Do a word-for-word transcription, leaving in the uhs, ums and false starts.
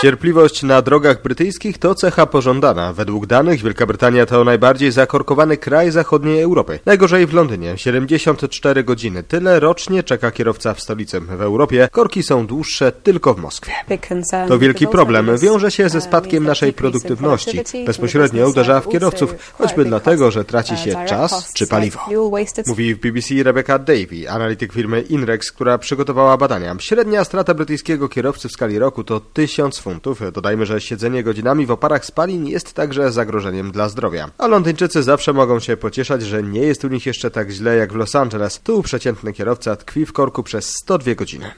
Cierpliwość na drogach brytyjskich to cecha pożądana. Według danych Wielka Brytania to najbardziej zakorkowany kraj zachodniej Europy. Najgorzej w Londynie. siedemdziesiąt cztery godziny. Tyle rocznie czeka kierowca w stolicy. W Europie korki są dłuższe tylko w Moskwie. To wielki problem. Wiąże się ze spadkiem naszej produktywności. Bezpośrednio uderza w kierowców, choćby dlatego, że traci się czas czy paliwo. Mówi w B B C Rebecca Davey, analityk firmy Inrex, która przygotowała badania. Średnia strata brytyjskiego kierowcy w skali roku to tysiąc funtów. Dodajmy, że siedzenie godzinami w oparach spalin jest także zagrożeniem dla zdrowia. A Londyńczycy zawsze mogą się pocieszać, że nie jest u nich jeszcze tak źle jak w Los Angeles. Tu przeciętny kierowca tkwi w korku przez sto dwie godziny.